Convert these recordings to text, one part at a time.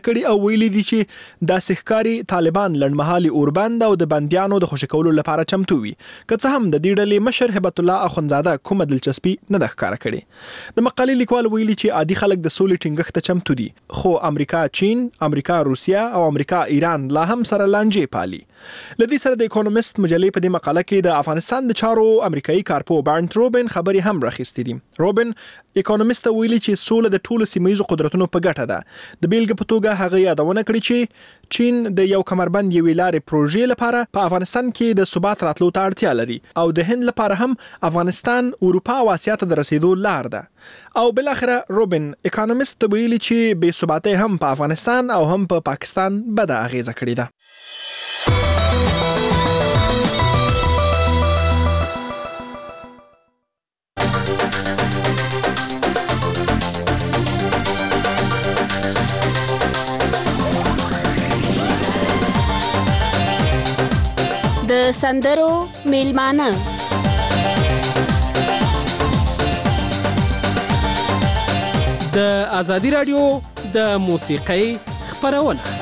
کړي او ویلي دي چې د سحکاري طالبان لړمحالي اوربند او د بنديانو د خوشی کولو لپاره چمتو وي. که څه هم د دې ډلې مشر هبت الله اخونزاده کومه دلچسپي نه ده ښکاره کړې. د مقالې لیکوال ویلي چې عادي خلک د سولې ټینګښت ته چمتو دي، خو امریکا، چین، امریکا، روسیا او امریکا ایران لا هم سره لانجې پالي. لدې سره د اکونومیست مجلې په دې مقاله کې د افغانستان د چارو امریکایي کارپو بارنټ روبن خبري هم راخستې دي. روبن اکونومیست ویلي چې سوله د ټولو سیمه‌ییزو قدرتونو په ګټه ده. د بیلګې په توګه هغه یادونه کړې چې چین د یو کمربند یوې لارې پروژې لپاره په افغانستان کې د ثبات راتلو ته اړتیا لري او د هند لپاره هم افغانستان اروپا او اسیا ته د رسیدو لار ده. او بل اخره روبن اکونومیست ویلي چې بې ثباتي هم په افغانستان او هم په پاکستان بده اغیزه کړې ده. د سندرو میلمانه د ازادي رادیو د موسیقۍ خپرونه.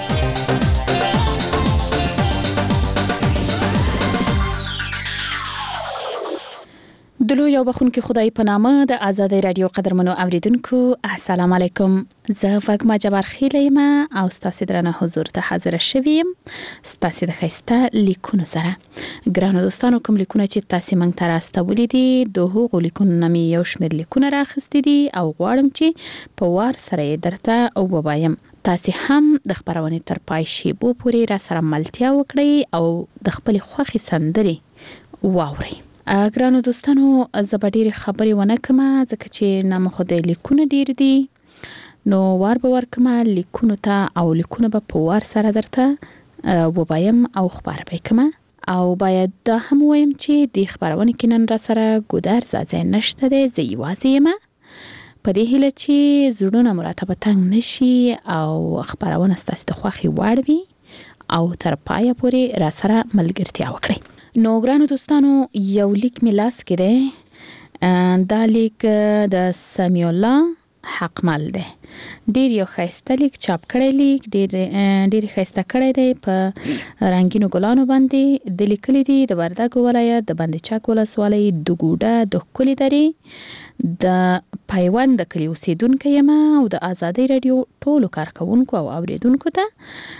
دلو یو بخونکي خدای په نامه د ازادي رادیو قدرمنو اوریدونکو السلام علیکم. زه فاطمه جبار خیلیم او ستاسو درنه حضور ته حاضر شوم ستاسو د خسته لیکونو سره. ګرانو دوستانو، کوم لیکونه چې تاسو مونږ ته راستولې دي د هغو لیکونو نامې یو شمېر لیکونه راخستې دي او غواړم چې په وار سره درته او ووایم. تاسو هم د خبرونه تر پای شیبو پورې را سره ملتیا وکړئ او د خپل خوښي سندري واورئ. ګرانو دوستانو، زه ډېرې خبرې ونه کوم ځکه چې نامه خو د لیکونه ډېر دي، نو وار به ورکم لیکونو ته او لیکونه به په وار سره درته ووایم او خبر به کوم. او باید دا هم وایم چې د خبرونه کې نن را سره ګودر ځای نشته دی، زه یوازې یم. په دې هیله چې زړونه مراتبه تنګ نشي او خبرونه ستاسو د خوښي وړ وي او تر پایه پورې را سره ملګرتیا وکړئ. نو ګرانو دوستانو، یو لیک می لاس کې دی. دا لیک د سمیع الله حقمل دی. ډیر یو خسته لیک چاپ کړی لیک، ډیر خسته کړی دی په رنگینو ګلانو باندې. د لیکلي دی د وردګ ولایت د بند چک ولسوالۍ د ګوډه د کلی درې د پیوند د کلی اوسیدونکو یم او د ازادي رادیو ټولو کارکونکو او اوریدونکو ته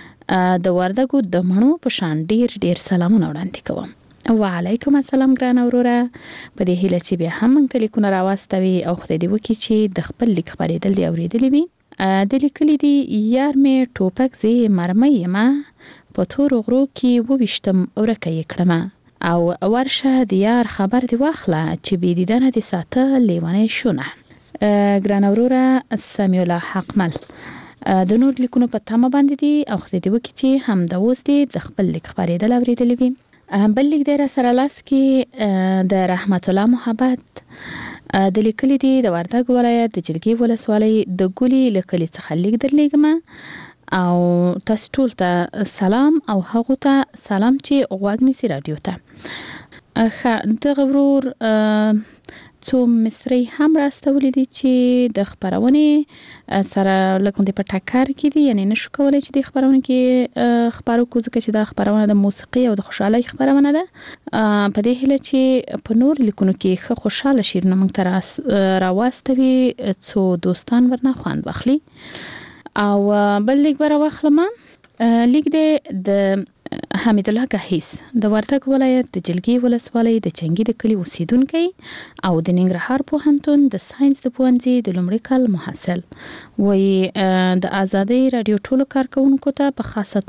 د وردګو د مڼو په شان ډیر سلامونه وړاندې کوم. وعلیکم السلام ګران اوروره. په دې هیله چې بیا هم موږ ته لیکونه راواستوي او خدای دې وکړي چې د خپل لیک خبرېدل دې اورېدلې وي. د لیکلي دي یار مې ټوپک زه مرمۍ یم په تورو غرو کې وویشتم ورکه یې کړمه او ورشه د یار خبر دې واخله چې بې دیدنه دې ساته لیونی شونه. ګران اوروره، سمیع الله حقمل د نور لیکونو په تمه باندې دي او خدای دې وکړي چې هم د اوس دې د خپل لیک خبرېدل اورېدلې وي. بل لیک دی را سره لاس کې د رحمت الله محبت د لیکلي دي د وردګ ولایت د جلګي ولسوالۍ د ګولي لیکلي څخه لیک درلېږم او تاسو ټول ته سلام او هغه ته سلام چې غوږ نیسي رادیو ته. د غورور څو مصری هم راستولې دي چې د خبرونه سره لکه د پټاکار کې دي، یعنی نشو کولای چې د خبرونه کې خبرو کو ځکه چې د خبرونه د موسیقي او د خوشحالي خبرونه ده. په دې هیله چې په نور لیکونو کې ښه خوشاله شیرونه موږ ته راواستوي څو دوستان ورنه خوند واخلي. او بل لیک به راواخلم. لیک د حمید الله گهیس د وردګ ولایت د جلګي ولسوالۍ د چنګي د کلی اوسیدونکی او د ننګرهار پوهنتون د ساينس د پوهنځي د لومړي کال محصل وي. د ازادي رادیو ټولو کارکونکو ته په خاصه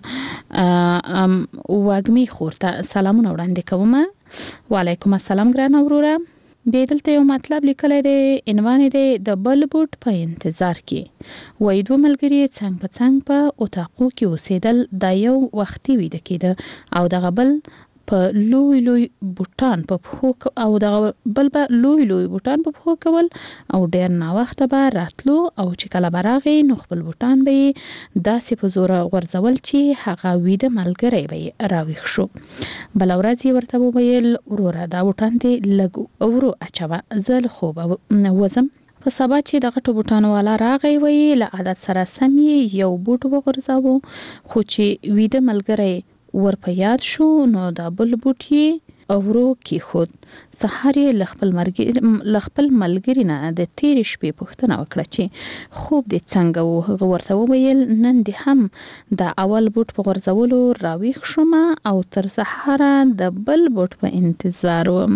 توګه واګمي خورته سلامونه وړاندې کوم. وعلیکم السلام ګران اوروره. بیدلته یو مطلب لیکلی دی، عنوان دی د بل بوټ په انتظار کې. وای دوه ملګري څنګ په څنګ په اتاقو کې اوسېدل، دا یو وختي ویده کېده او دغه بل په لوی بوټان په پښو او دغه بل په لوی بوټان په پښو کول او ډېر ناوخته به راتلو او چې کله به راغی نو خپل بوټان به یې داسې په زوره غورځول چې هغه ویده ملګری به یې راویښ شو. بله ورځ یې ورته وویل وروره دا بوټان دې لږ ورو اچوه، زه له خوبه وځم. په سبا چې د غټو بوټانو والا راغی وی له عادت سره سم یو بوټ وغورځاوه، خو چې ویده ملګری ور په یاد شو نو دا بل بوټ یې اورو کی خود. سحر یې لخپل ملګری نه د تیر شپې پوښتنه وکړه چې خوب دې څنګه و. هغه ورته وویل نن دې هم د اول بوټ په غورځولو راویښ شوم او تر سحر د بل بوټ په انتظار وم.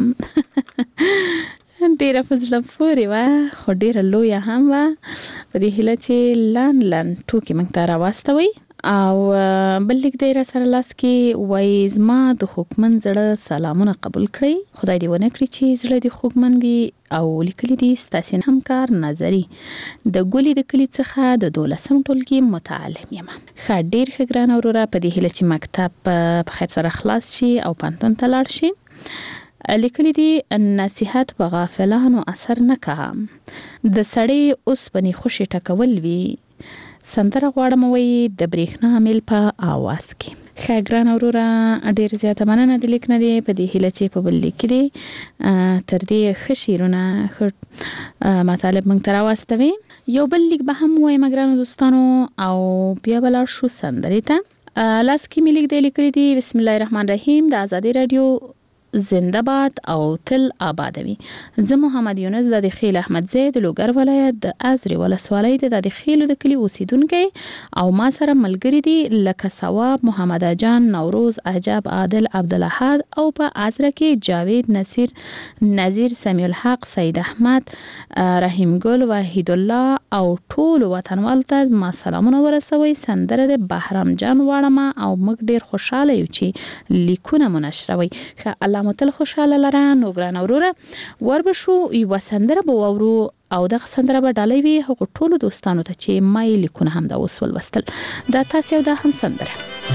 ډیره فزله پورې وه، خو ډیره لویه هم وه. په دې هیله چې لان ټوکې موږ ته راواستوي. او بل لیک دی را سره لاس کې وای زما د خوږمن زړه سلامونه قبول کړئ. خدای دې ونه کړي چې زړه دې خوږمن وي. او لیکلي دي ستاسو همکار نظری د ګولې د کلی څخه د 12م ټولګي متعلم یم. ښه ډیر ښه ګران اورورا، په دې هیله چې مکتب په خیر سره خلاص شي او پانتون ته لاړ شي. لیکلي دي نصیحت په غافلانو اثر نه کا، د سړی اوس بني خوشي ټکول وی. سندره غواړم وی د بریښنا میل په आवाज کې. ښه ګران اورورا، ډیر زیاته مننه د لیک نه دی. په دې هیله چې په بل لیک دی تر دې ښه شعرونه مطالب موږ ته راواستوي. یو بل لیک به هم وایم ګرانو دوستانو او بیا به لاړ شو سندرې ته. لاس کې مې لیک دی لیکلی دی بسم الله الرحمن الرحیم. د آزادی رادیو زنده باد او تل آبادوي. زه محمد یونس د خیل احمد زید لوګر ولایت د ازری ولسوالۍ د خیل د کلی اوسیدونکو او ما سره ملګری دي لکه ثواب، محمد جان، نوروز، عجب، عادل، عبدالاحد او په ازره کې جاوید، نذیر، سمیع الحق، سید احمد، رحیم ګل، وحید الله او ټول وطنوال ته ما سلامونه ورسوي. سندره د بهرام جان واړه او موږ ډیر خوشاله یو چې لیکونه منشروي. الله متل خوشاله لره. نو ګران اورورا وربشو یو سندره به وورو او دغه سندره به ډالۍ وي هغه ټولو دوستانو ته چې ما یې لیکونه هم دا وسول وستل. دا تاسو یو دا هم سندره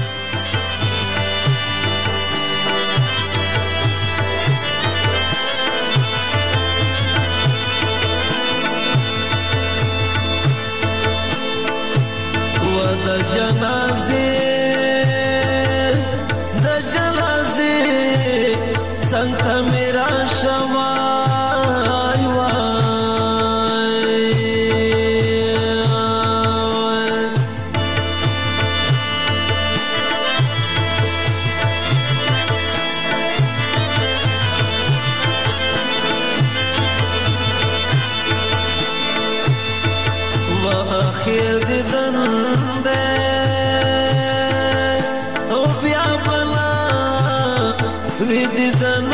و د جنازه سنتا میرا شوای و اخیر دیدن ده او بیا بلا وی دیدن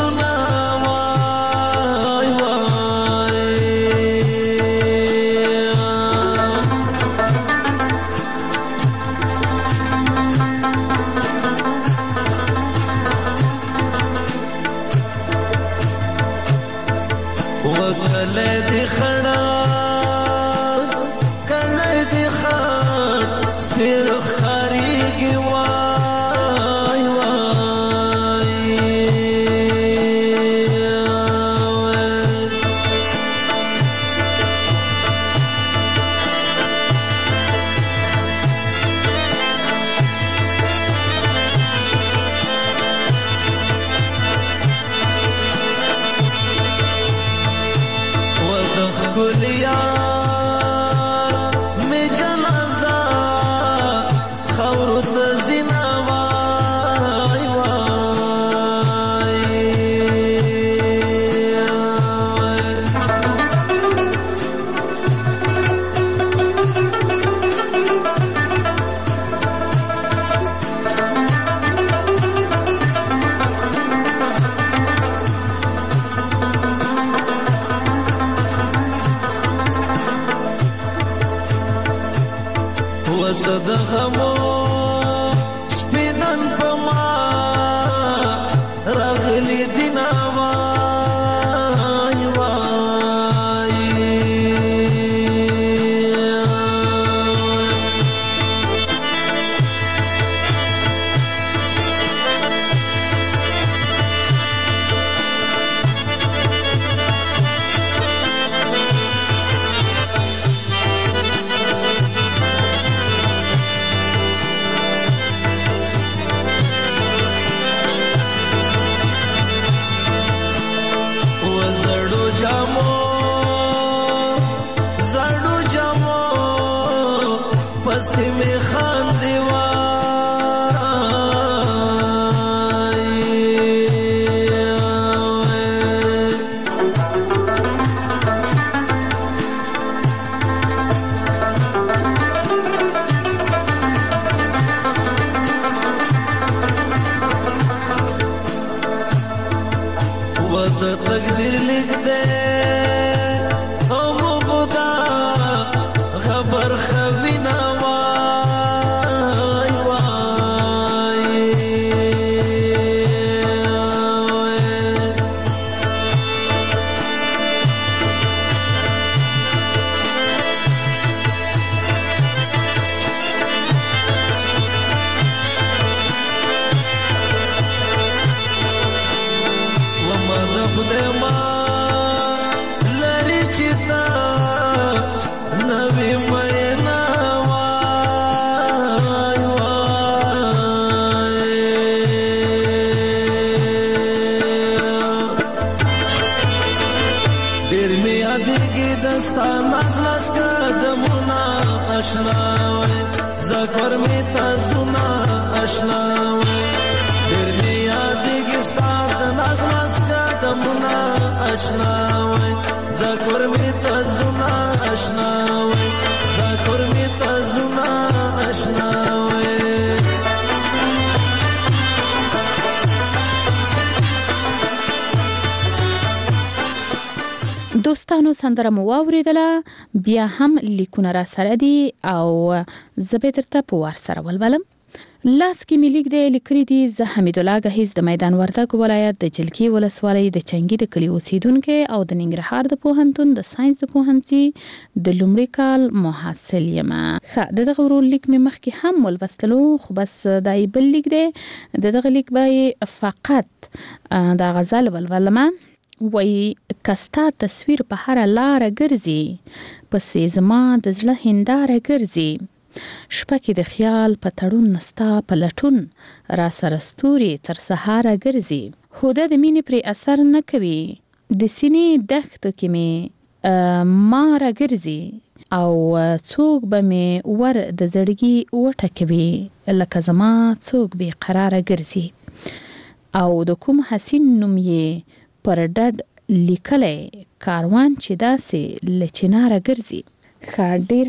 تقدیر لیک دے او مبدا خبر خوینا وای وای دوستانو سندره مو واوریدله بیا هم لیکونه را سره دي او زه درته په وار سره ولولم. لاس کې مې لیک دی لیکلي دي زه حمید الله ګهیز د میدان وردګ ولایت د جلکي ولسوالۍ د چنګي د کلي اوسیدونکی او د ننګرهار د پوهنتون د ساينس د پوهنځي د لومړي کال محصل یم. دغه ورور لیک مې مخکې هم ولوستلو خو بس دای بل لیک دی دغه لیک به فقط د غزل ولولم. وای کستا تصویر په هر لار ګرځي پسې زما د زړه هنداره ګرځي شپه کې د خیال په تړون نستا په لټون را سره ستوري تر سهاره ګرځي هوده د مینې پرې اثر نه کوي د سینې دښتو کې مې ماره ګرځي او څوک به مې ور د زړګي وټکوي لکه زما څوک بې قراره ګرځي او د کوم حسین نوم یې پر ډډ لیکلی کاروان چې داسې له چناره ګرځي. ډیر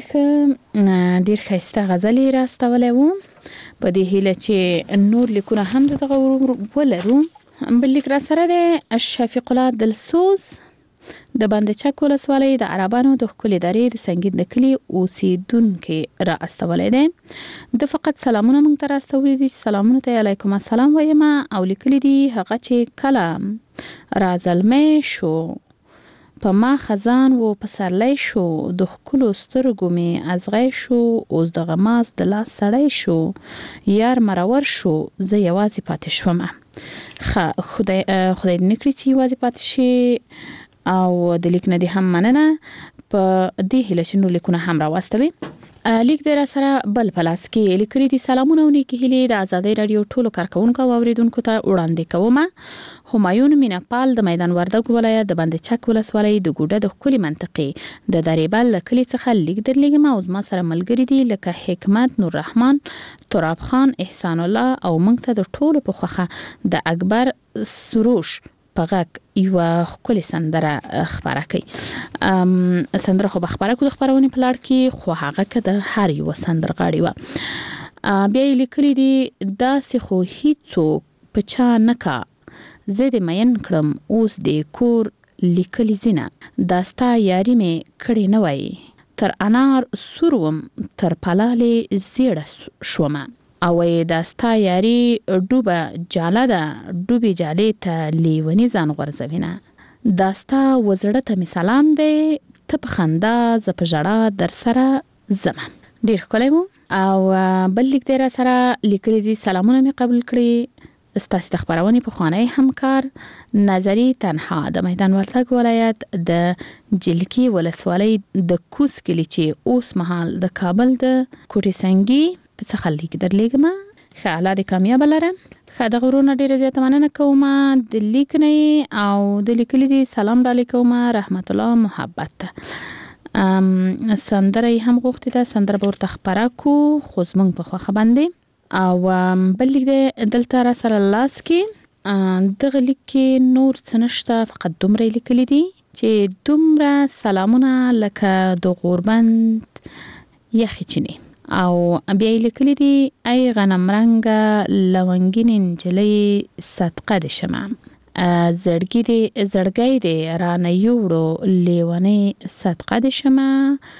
ښایسته غزل یې راستولی و په دې هیله چې نور لیکونه هم دغه ولرو. بل لیک را سره دی شفیق الله دلسوز د بند چک ولسوالۍ د عربانو د ښکلې درې د سنګین د کلي اوسیدونکی را استولی دی. د فقط سلامونه موږ ته راستولی دي سلامونه ته علیکم السلام وایم او لیکلی دي هغه چې کله را زلمی شو په ما خزان و پسرلی شو د ښکلو سترګو مې ازغی شو اوس د غماز د لاس سړی شو یار مرور شو زه یوازې پاتې شوم. خدای دې نه کړي چې یوازې پاتې شي او د لیک نه دې هم مننه په دې هیله چې نور لیکونه هم راواستوي. لیک دی را سره بل په لاس کې لیکلي دي سلامونه او نیکې هیلې د ازادۍ راډیو ټولو کارکوونکو او اوریدونکو ته وړاندې کوم. همایون میناپال د میدان وردګ ولایت د بند چک ولسوالۍ د ګوډه د ښکلي منطقې د دریبل له کلي څخه لیک درلیږم او زما سره ملګري دي لکه حکمت نور رحمان تراب خان احسان الله او موږ ته د ټولو په خوښه د اکبر سروش په غږ یوه ښکلې سندره خپره کوي. سندره خو به خپره کړو د خپرونې په لړ کې خو هغه که د هر یوه سندرغاړې وه. بیا یې لیکلي دي داسې خو هیڅوک په چا نه کا زه دې مین کړم اوس دې کور لیکلي ځینه دا ستا یاري مې کړې نه وای تر انار سور وم تر پلالې زیړه شومه او دا ستا یاري ډوبه جاله ده ډوبې جالې ته لیونی ځان غورځوینه دا ستا وزړه ته مې سلام دی ته په خندا زه په ژړا در سره ځمه. ډېر ښکلی و او بل لیک دی را سره لیکلي دي سلامونه مې قبول کړي ستاسې د خپرونې پخوانی همکار نظري تنها د میدان وردګ ولایت د جلکي ولسوالۍ د کوس کلي چې اوس مهال د کابل د کوټې سنګي څخه لیک درلیږم. ښه الله دې کامیابه لره. دغه ورونه ډېره زیاته مننه کوم د لیک نه او د لیکلي دي سلام ډالۍ کوم رحمت الله محبت ته. سندره یې هم غوښتې ده سندره به ورته خپره کړو خو زموږ په خوښه باندې او بل لیک دی دلته را سره لاس کې دغه لیک کې نور څه نشته فقط دومره یې لیکلي دي چې دومره سلامونه لکه د غوربند یخې چینې او بیا یې لیکلي دي ای غنم رنګه لونګین نجلۍ صدقه دې شمه زړګي دې رانه یوړو لیونی صدقه د شمه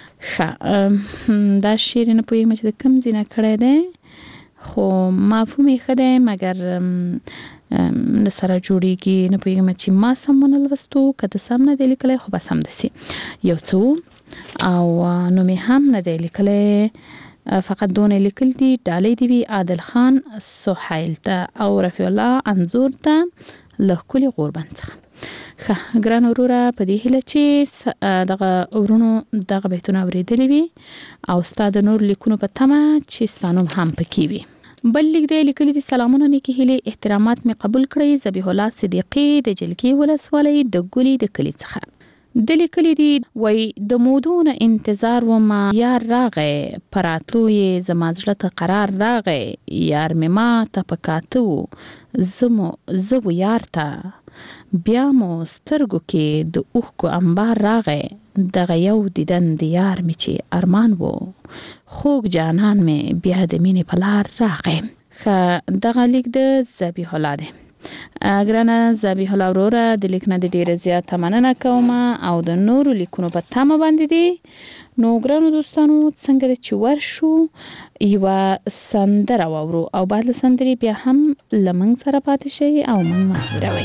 دا شعر نه پوهیږم چې د کوم ځای نه کړی دی خو مفهوم یې ښه دی مګر نه سره جوړیږي نه پوهیږم چې ما سم ونه لوستو که د سم نه دی لیکلی خو بس همداسې یو څه او نوم یې هم نه دی لیکلی فقط دونه لیکل دي ډالۍ دي وي عادل خان سهیل ته او رفیع الله انځور ته له ښکلي غوربند څخه ګران وروره په دې هیله چې دغه ورونو دغه بیتونه اورېدلي وي او ستا د نور لیکونو په تمه چې ستا نوم هم پکې وي بل لیک دی لیکلي دي سلامونه نیکې هیلې احترامات مې قبول کړئ ذبیح الله صدیقي د جلکې ولسوالۍ د ګلي د کلي څخه د لیکلي دي وای د مودونه انتظار وم یار راغی پراتلو یې زما زړه ته قرار راغی یار مې ما ته پکاتو زه یار ته بیا مو سترګو کې د اوښکو انبار راغی دغه یو دیدن د یار مې چې ارمان وو خوږ جانان مې بیا د مینې په لار راغی دغه لیک د ذبیح الله دی ګرانه ذبیح الله وروره د لیک نه د ډیره زیاته مننه کوم او د نورو لیکونو په تمه باندې دي نو ګرانو دوستانو څنګه د چې ورشو یوه سندره واورو او بعد له سندرې بیا هم له موږ سره پاتې شئ او موږ مه هېروئ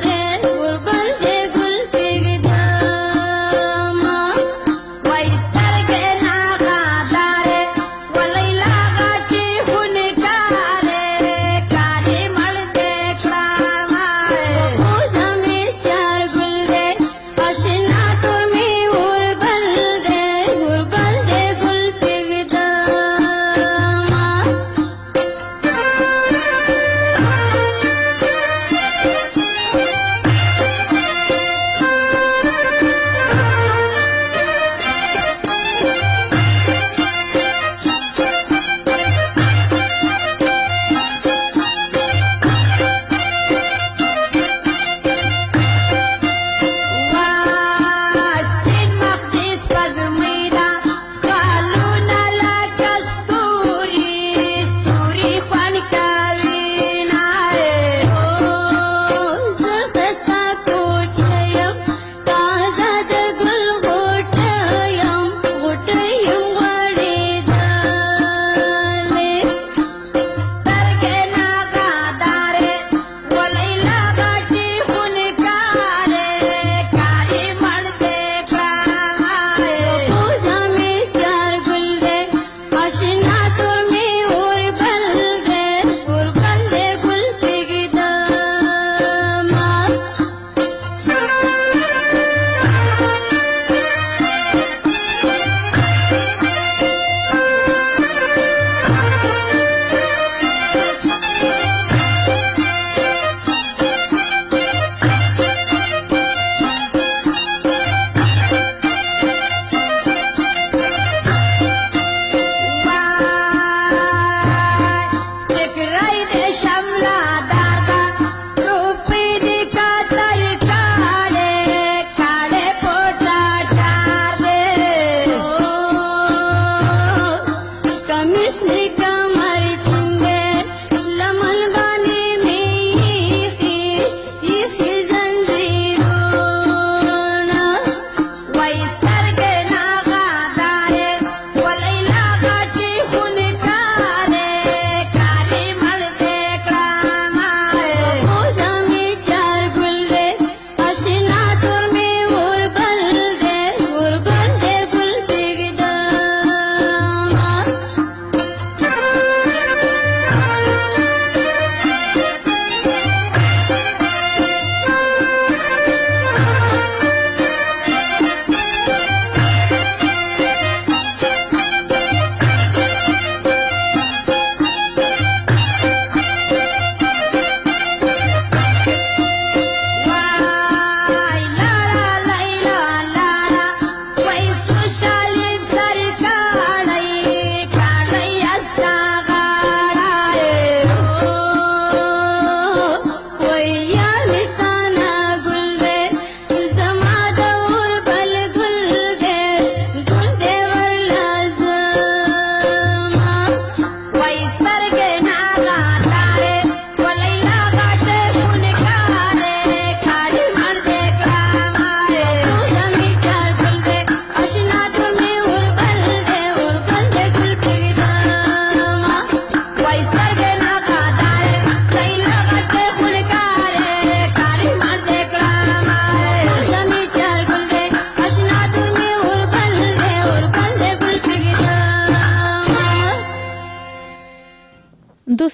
Why is that?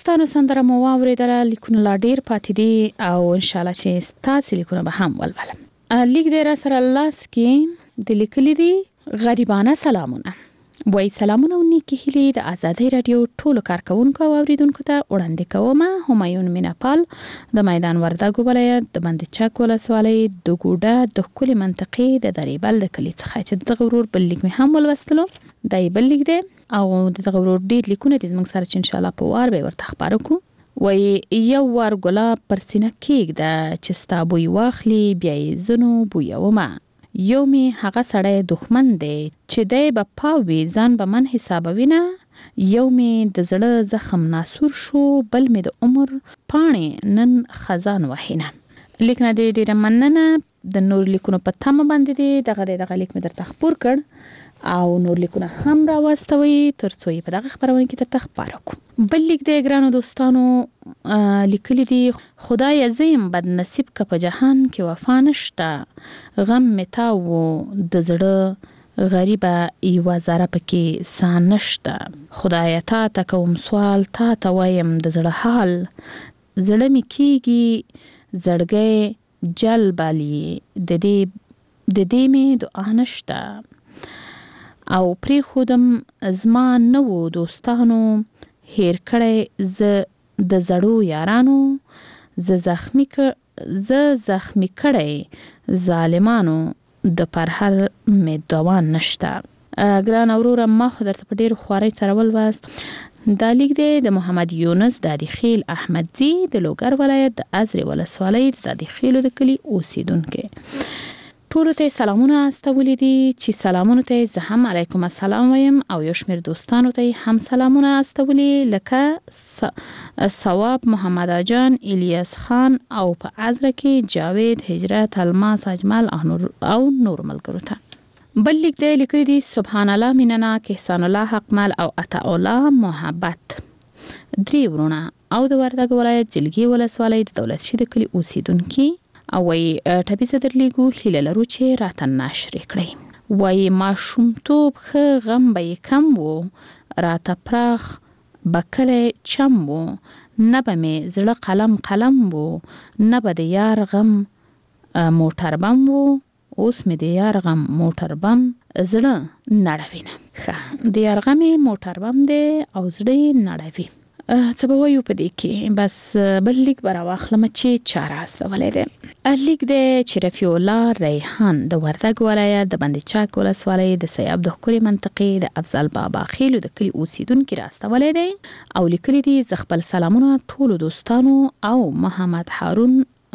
دوستانو سندره مو واوریدله، لیکونه لا ډیر پاتې دي او ان شاء الله چې ستاسو لیکونه به هم ولولم. لیک دې را سره لاس کې د لیکلي دي غریبانه سلامونه. وای سلامونه او نیکی هیلې د آزادۍ رادیو ټولو کارکونکو او اوریدونکو ته وړاندې کوم. همایون میناپال د میدان وردګو ولایت د بند چک ولسوالۍ د ګوډه د کلي منطقې د دریبل د کلي څخه چې دغه ورور بل لیک مې هم ولوستلو. دا بل لیک دی او دغه ورور ډیر لیکونه دي زموږ سره چې ان شاء الله په وار به ورته خبرو کو. وای یو وار ګلاب پر سینه کېږده چې ستا بوی واخلي بیا یې زنو بویومه. یو می هغه سړی دښمن دی چې دی به پاوي ځان به من حسابوي نه. یو می د زړه زخم ناسور شو بل می د عمر پاڼې نن خزان وحینه. لیک نه ډیره مننه. د نور لیکونو په تمه باندې دي دغه لیک می درته خبر کړ او نور لیکونه هم راوستوي ترڅو په دغه خبرونه کې درته خبرو کوم. بل لیک دی ګرانو دوستانو لیکلي دي خدای عظیم بد نصیب که په جهان کې وفا نشته غم متاو د زړه غریبه یو زره پکې سان نشته. خدای تا کوم سوال تا وایم د زړه حال زړه می کیږي زړګي جل بالی د دې می دعا نشته او پری خودم زما نو دوستانو هیر کړی ز د زړو یارانو ز زخمی کړی ظالمانو د پرهر می دوان نشته. ګران اورور ما خو درته په ډیر خواري سره ولوست. دا لیک دی د محمد یونس دادی خیل احمدزی د لوګر ولایت د ازری ولسوالۍ د دادی خیلو د کلی اوسیدونکو. ټولو ته سلامونه استولې دي چې سلامونه ته زه هم علیکم السلام وایم او یو شمیر دوستانو ته هم سلامونه استولې لکه ثواب محمد اجان الیاس خان او په ازره کې جاوید هجرت الماس اجمل او نور ملګرو ته. بل لیک دی لیکلي دي سبحان الله میننا احسان الله حقمل او عطا الله محبت درې ورونه او د وردګ ولایت جلګي ولسوالۍ د دولت شي د کلی اوسیدونکو. او وای ټاپیزه درلیګو هیله لرو چې راته نشر کړئ. وای ماشومتوب ښه غم به کم وو راته پراخ بکله چم وو نه به مې زړه قلم وو نه به د یار غم موټر بم وو اوس مې د یار غم موټر بم زړه نړوینه. ښه د یار غمې موټر بم دی او زړه نړوي. څه به وایو په دې کې بس بل لیک به راواخلم چې چاره استولې دی. لیک دی چې رفیع الله ریحان د وردګ ولایت د بند چک ولسوالۍ د سیاب د ښکلي منطقې د افضل بابا خیلو د کلي اوسیدونکي راستولی دی او لیکلي دي زه خپل سلامونه ټولو دوستانو او محمد هارون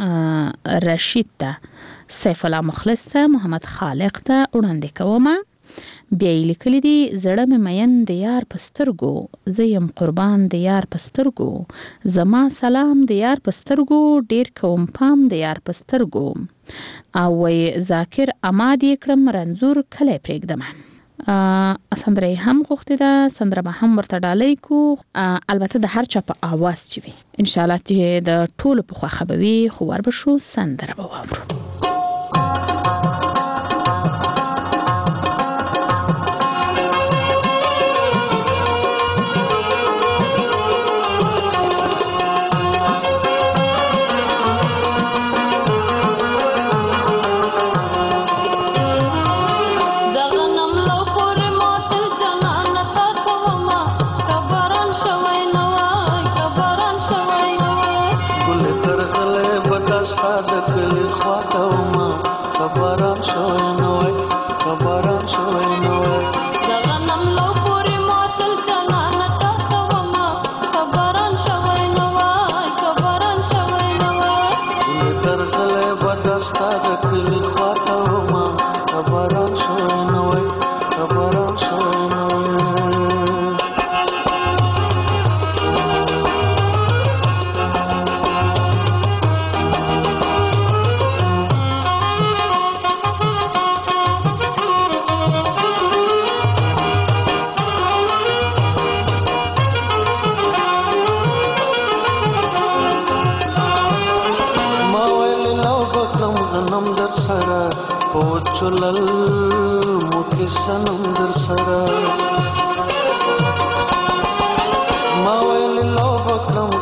رشید ته سیف الله مخلص ته محمد خالق ته وړاندې کومه. بیا یې لیکلي دي زړه مې مین د یار په سترګو زه یم قربان د یار په سترګو زما سلام د یار په سترګو ډیر کوم پام د یار په سترګو او وی ذاکر اماد یې کړم رنځور کلی پرېږدمه. سندره هم غوښتې ده سندره به هم ورته ډالۍ کو البته د هر چا په آواز چې وي ان شاء الله چې د ټولو په خوښه به وي. خو ور به شو سندره به واورو. چلل موټی سنم در سره ما ویل لو بکم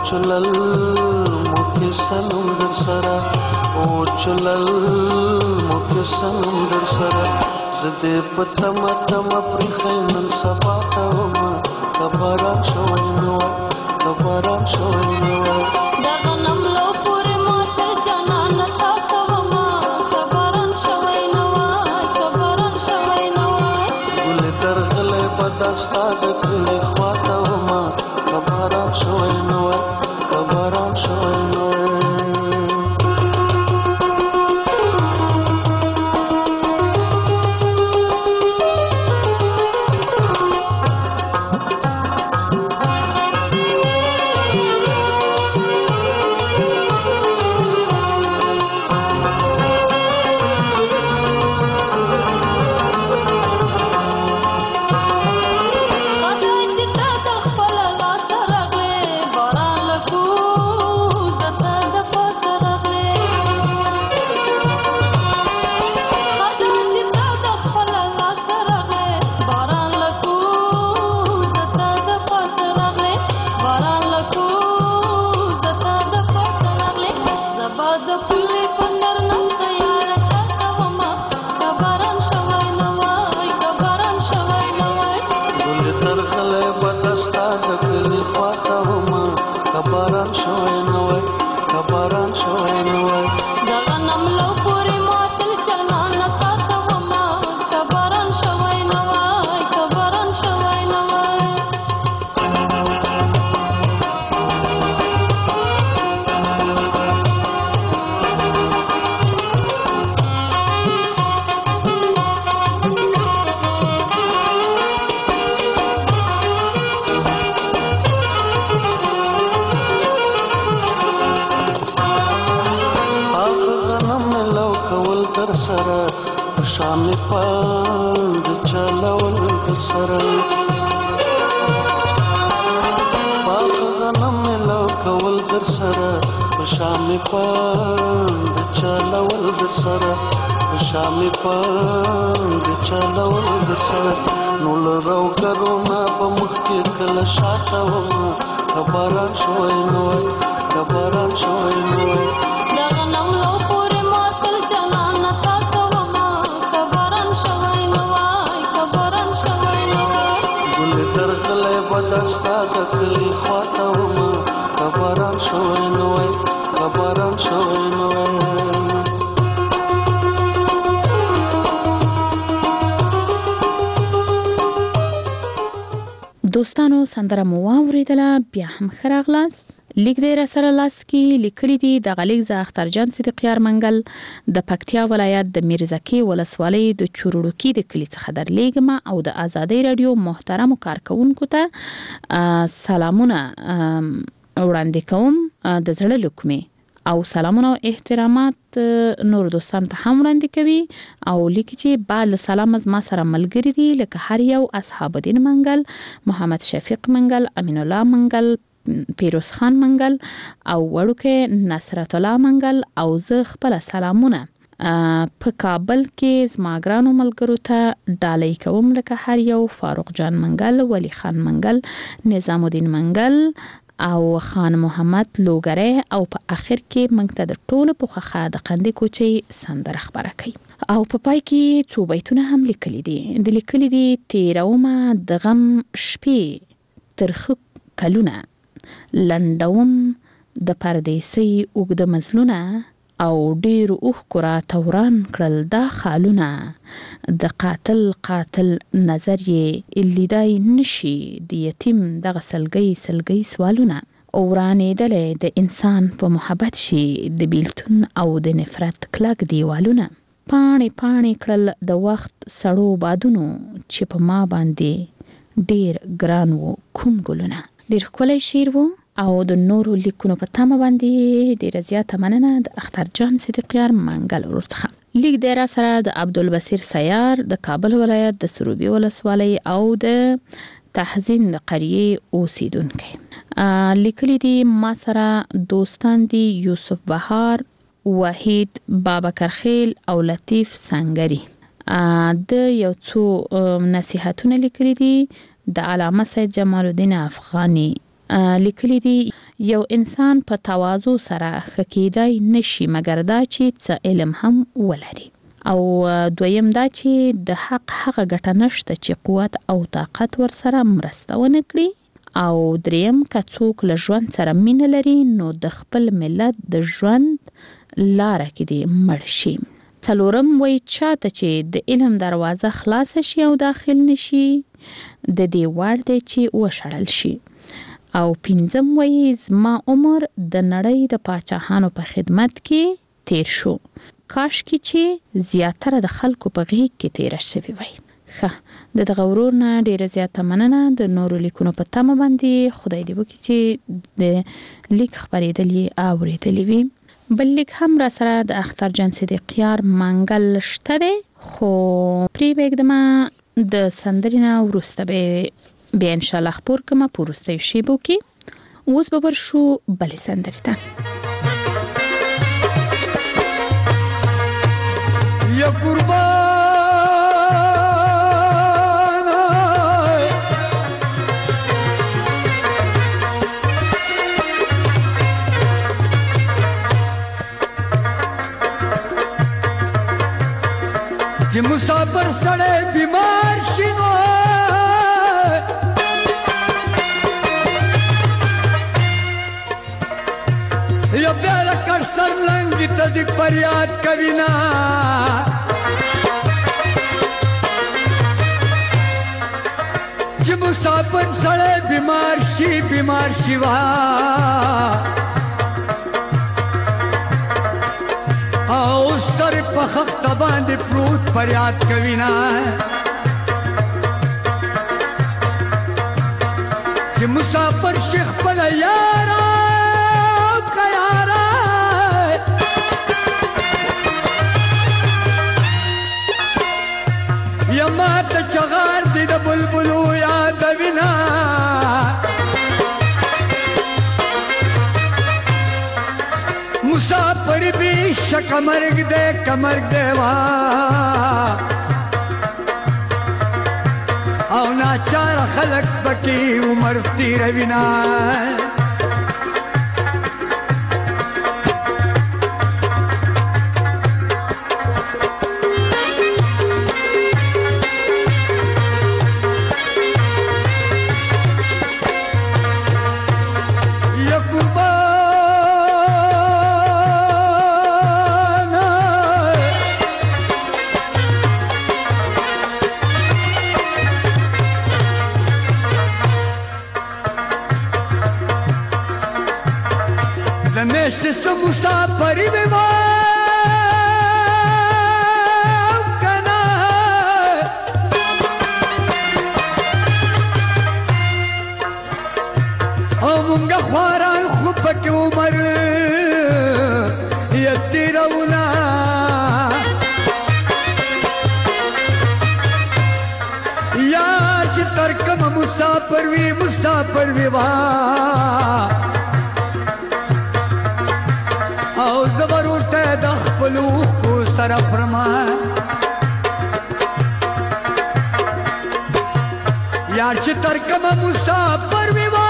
چلل موکه سنم در سرا او چلل موکه سنم در سرا زده پتم تم پرخین سبا تاوما کباران شوی نو کباران شوی نو دغنم لو پور مات جنان تا کوما کباران شوی نو کباران شوی نو ګل درغله بدستا زکلی خواته کباران شوی نو کباران شوی نو کباران شوی نو کباران شوی نو دغنم لو پور مات جنان تا کوما کباران شوی نو کباران شوی نو سره شامي پاند چلول در سره پاخ غنم لو کول در سره شامي پاند چلول در سره شامي پاند چلول در سره نول رو کرونا په مخ کې کله شاته و کباران شوی نو کباران شوی نو دغنم لو پور مات جنان تا کوما کباران شوی نو کباران شوی نو ګل درغله بدستا زکلی خواته و کباران شوی نو کباران شوی نو دوستانو سندره مو واوریدله بیا هم ښه راغلاست. لیک دی را سره لاس کې لیکلي دي د غلیک ز اخترجان صدیقیار منګل د پکتیا ولایت د میرزکي ولسوالۍ د چوروړوکی د کلی څخه درلیږم او د آزادۍ رادیو محترم کارکونکو ته سلامونه وړاندې کوم د زړه له کومې او سلامونه او احترامات نور دوستان ته هم وړاندې کوي او لیکي چې بعد له سلام از ما سره ملګري دي لکه هر یو اصحاب الدین منګل، محمد شفیق منګل، امین الله منګل، پیروز خان منګل او وړوکه نصرت الله منګل او زه خپل سلامونه په کابل کې زماګرانو ملګرو ته ډالۍ کوم لکه هر یو فاروق جان منګل، ولی خان منګل، نظام الدین منګل او خان محمد لوګری او په اخر کې موږ ته د ټولو په خوخه د قندې کوچي سندره خبره کوي او په پای کې څو بیتونه هم لیکلي دي. د لیکلي دي تیرومه د غم شپې ترخه کلونه، لنډوم د پردیسۍ اوږده مزلونه او ډیر اوښکو راته وران کړل دا خالونه، د قاتل نظر یې لیدای نشي د یتیم دغه سلګۍ سوالونه، ورانېدلې د انسان په محبت شي د بیلتون او د نفرت کلک دیوالونه، پاڼې کړل د وخت سړو بادونو چې په ما باندې ډیر ګران وو کوم ګلونه. ډیر ښکلی شعر وو او د نورو لیکونو په تمه باندې ډیره زیاته مننه د اخترجان صدیقیار منګل ورور څخه. لیک دی را سره د عبدالبصیر سیار د کابل ولایت د سروبي ولسوالۍ او د تحزین د قریې اوسیدونکی. لیکلی دي ما سره دوستان دي یوسف بهار، وحید بابکرخیل او لطیف سنگری. د یو څو نصیحتونه لیکلی دي د علامه سید جمال الدین افغانی لیکلي دي یو انسان په تواضع سره ښه کیدای نشي مګر دا چې څه علم هم ولري، او دویم دا چې د حق هغه ګټه نشته چې قوت او طاقت ورسره مرسته ونه کړي، او دریم که څوک له ژوند سره مینه لري نو د خپل ملت د ژوند لاره کې دی مړ شي. څلورم وایي چاته چې د علم دروازه خلاصه شي او داخل نشي د دې وړ دی چې وشړل شي. او پنځم وایي زما عمر د نړۍ د پاچاهانو په خدمت کې تیر شو، کاش کې چې زیاتره د خلکو په غیږ کې تیره شوې وای. ښه، د دغه ورور نه ډیره زیاته مننه. د نورو لیکونو په تمه باندې خدای دې وکړي چې د لیک خپرېدل یې اورېدلي وي. بل لیک هم را سره د اختر جان صدیقیار منګل شته دی، خو پرې بېږدمه د سندرې نه وروسته به بیا انشاءالله خپور کړمه په وروستیو شیبو کې. اوس به ورشو بلې سندرې ته. یا قربان چې مسافر سړی بیمار شي نو یا بیا لکه سرلنګي ته دې فریاد کوي نه، چې مسافر سړی بیمار شي وا او سر په خخته باندې پروت فریاد کوي نه، چې مسافر شي خپل یارا یا ما ته چغار دی د بلبلو یادوي نه، مسافر بی شک مرګ دی وا او ناچار خلق پکې عمر تیروي نه. से मुसाफरी में कना मुंगा ख्वारान खुब की उमर यती रउना यार तर्कम मुसाफर वी वाह او زبر ورته د خپل خو سره فرما یار چې ترکم مسافر وی وا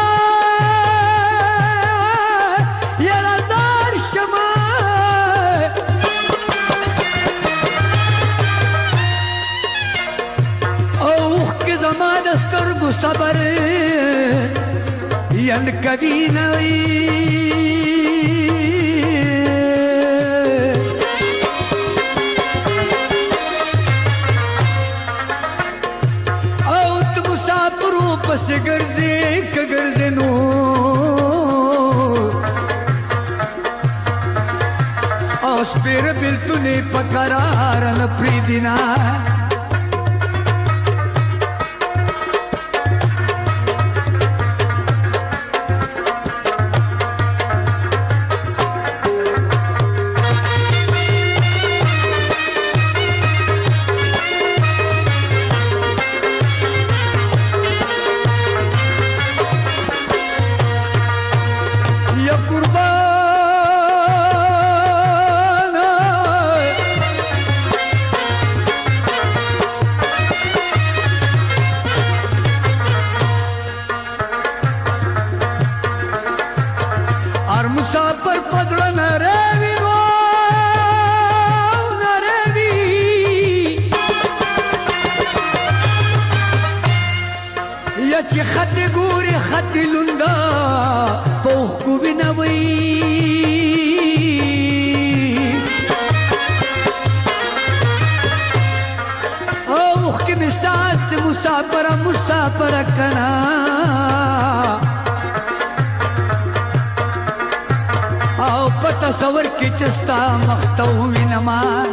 یا زار شمه او که زمانه سترګو صبر ین کبي نه गर्दे नो औस पेर बिल तूने पकरार न प्रीदिना خطی لوندا پوخ کو بنوي اوخ کې مستاس مسافر کنا او پتا سور کې چستا مختوي نماز.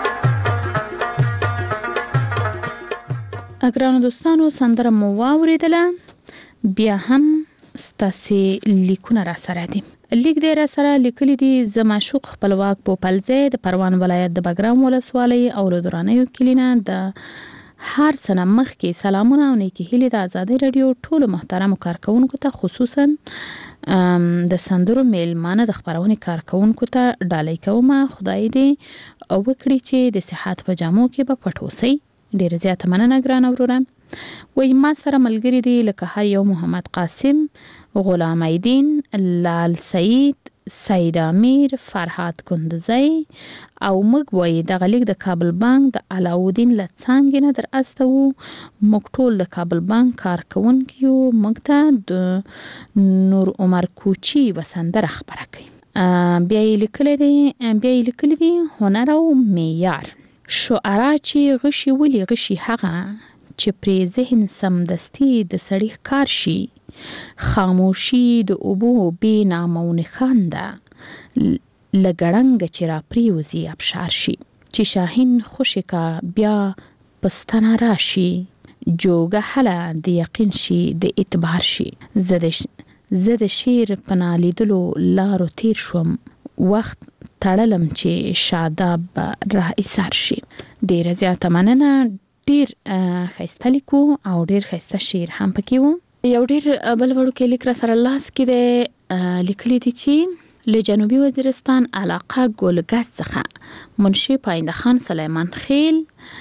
اګرانو دوستانو سندره مو واوریدله، بیا هم ستاسې لیکونه را سره دي. لیک دی را سره لیکلی دي زه معشوق خپلواک پوپلزی د پروان ولایت د بګرام ولسوالۍ او له درانیو کلینه د هر څه نه مخکې سلامونه او نیکې هیلې د ازادۍ راډیو ټولو محترمو کارکوونکو ته، خصوصا د سندرو میلمانه د خپرونې کارکوونکو ته ډالۍ کومه. خدای دې وکړي چې د صحت په جامو کې به پټ اوسئ. ډېره زیاته مننه ګرانه وروره. وایي ما سره ملګري دي لکه هر یو محمد قاسم، غلام الدین، لال سعید، سید امیر، فرهاد کندزی او موږ وایي دغه لیک د کابل بانک د علاودین له څانګې نه در استوو. موږ ټول د کابل بانک کارکوونکي یو. موږ ته د نور عمر کوچي به سندره خپره کوي. بیا یې لیکلی دي هنر او معیار. شعرا چې غشي ولي غشي هغه چې پرې ذهن سمدستي د سړي ښکار شي. خاموشي د اوبو بې نامه و نښان ده، له ګړنګه چې را پریوځي ابشار شي. چې شاهین خوشې کا بیا پستانه راشي، جوګه هله د یقین شي د اعتبار شي. زه د شیر په نالیدلو لارو تیر شوم، وخت تړلم چې شاداب را ایثار شي. ډیره زیاته مننه. ډیر ښایسته لیکو او ډیر ښایسته شعر هم پکې و. یو ډیر بل وړوکی لیک را سره لاس کې دی. لیکلی دي چې له جنوبي وزیرستان علاقه ګلګز څخه منشي پاینده خان سلیمان خیل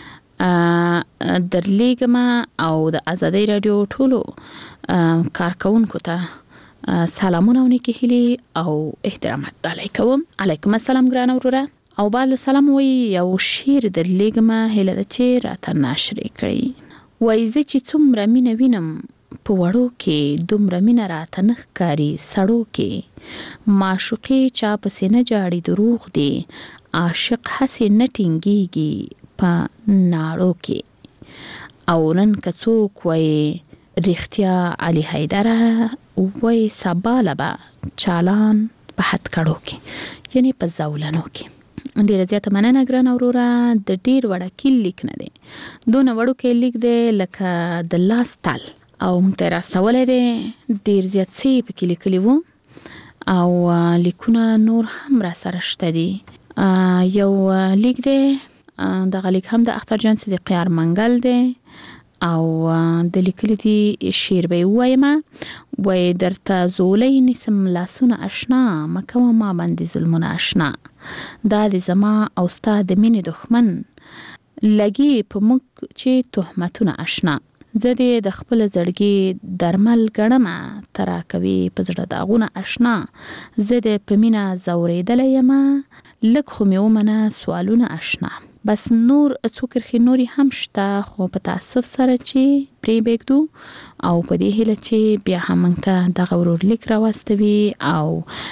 درلیږمه او د ازادۍ راډیو ټولو کارکوونکو ته سلامونه او نیکې هیلې او احترامات ډالۍ کوم. علیکم السلام ګرانه وروره. او بعد سلام وایي یو شعر درلیږمه، هیله ده چې راته ناشرې کړي. وایي زه چې څومره مینه وینم په وړو کې، دومره مینه راته نه ښکاري سړو کې. معشوقې چا پسې نه جاړي دروغ دی، عاشق هسې نه ټینګېږي په ناړو کې. او نن که څوک وایي رښتیا علي حیدره، وایي سبا له به چالان په هتکړو کې، یعنی په زولنو کې. ډیره زیاته مننه ګرانه وروره. د ډیر وړوکی لیک نه دی، دونه وړوکی لیک دی لکه د لاس تل او موږ ته راستولی دی. ډیر زیات څه یې پکې لیکلي وو او لیکونه نور هم را سره شته دي. یو لیک دی، دغه لیک هم د اختر جان صدیقی ارمنګل دی او د لیکلي دي شعر به یې ووایمه. وایي درته زولی نیسم لاسونه اشنا، مکوه ما باندې ظلمونه اشنا. دا د زما او ستا د مینې دښمن، لګي په موږ چې تهمتونه اشنا. زه دې د خپل زړګي درمل ګڼمه، ته راکوي په زړه داغونه اشنا. زه دې په مینه ځورېدلی یمه، لږ خو مې ومنه سوالونه اشنا. بس نور څو کرښې نورې هم شته، خو په تاسف سره چې پرې بېږدو او په دې هیله چې بیا هم موږ ته دغه ورور لیک راواستوي او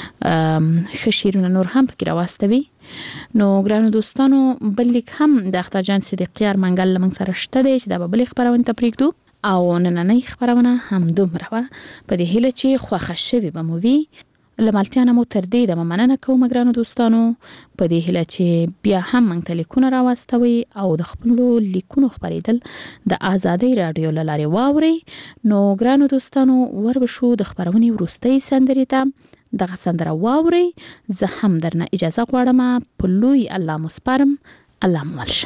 ښه شعرونه نور هم پکې راواستوي. نو ګرانو دوستانو بل لیک هم د اختر جان صدیقی ارمنګل له موږ سره شته دی چې دا به بلې خپرونې ته پرېږدو. او نننۍ خپرونه هم دومره وه، په دې هیله چې خوښه شوې به مو وي. له ملتیا مو تر دې دمه مننه کوم ګرانو دوستانو، په دې هیله چې بیا هم موږ ته لیکونه راواستوي او د خپلو لیکونو خپرېدل د ازادۍ راډیو له لارې واورئ. نو ګرانو دوستانو وربشو د خپرونې وروستۍ سندرې ته. دغه سندره واورئ. زه هم درنه اجازه غواړم، په لوی الله مو سپارم. الله مو مل شه.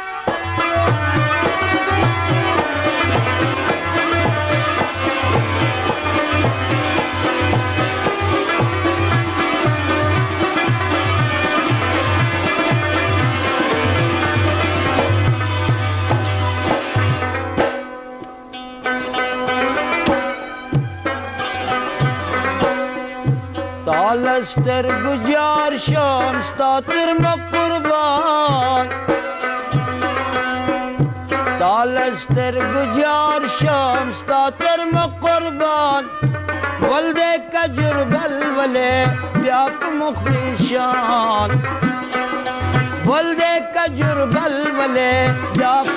لستر گجار شام ستاتر ما قربان، تالستر گجار شام ستاتر مقربان ولد کجر بلوله بیاپ مخلصان ولد کجر بلوله بیاپ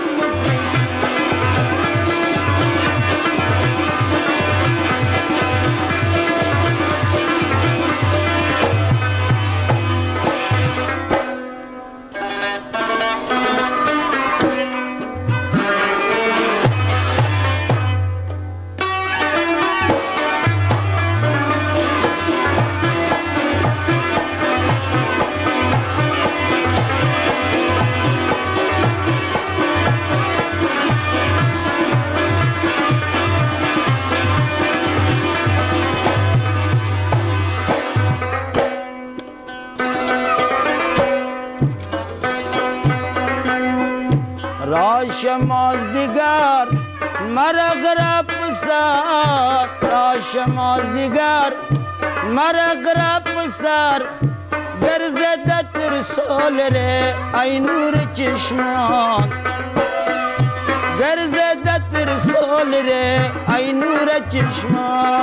راشماز دیگر مرا پسر راشماز دیگر مرا پسر گرزده ترسول ره ای نور چشمان گرزده ترسول ره ای نور چشمان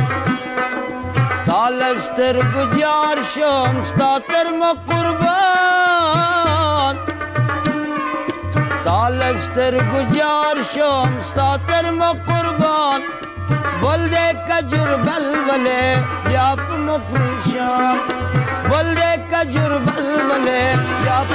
تالستر گجار شم ستاتر مقربان تالستر گجار شم ستاتر مقربان بلده کجر بلوله بیاپ مپریشان بلده کجر بلوله بیاپ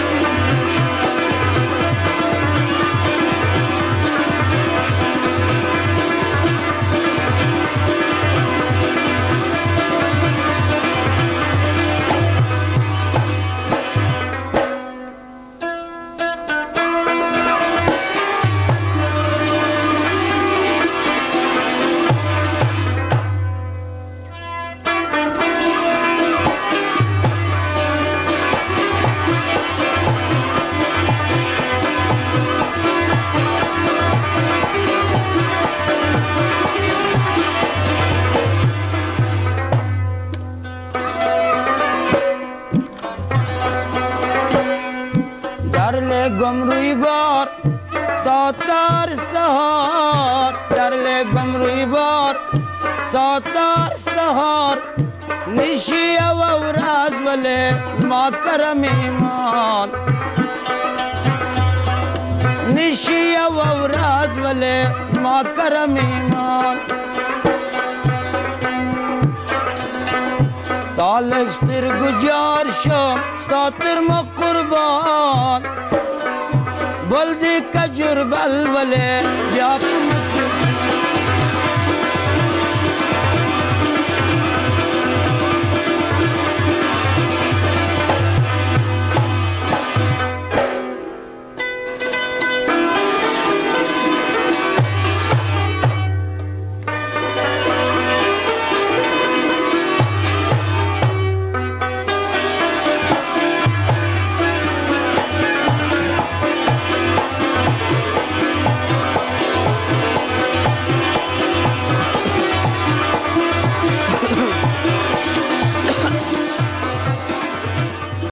گمروی بار تاتار سهار درل گمروی بار تاتار سهار نشی و راز ولی ما کرم ایمان نشی و راز ولی ما کرم ایمان تالستر گجار شم ستاتر مقربان بلدی کجر بلوله بیاپ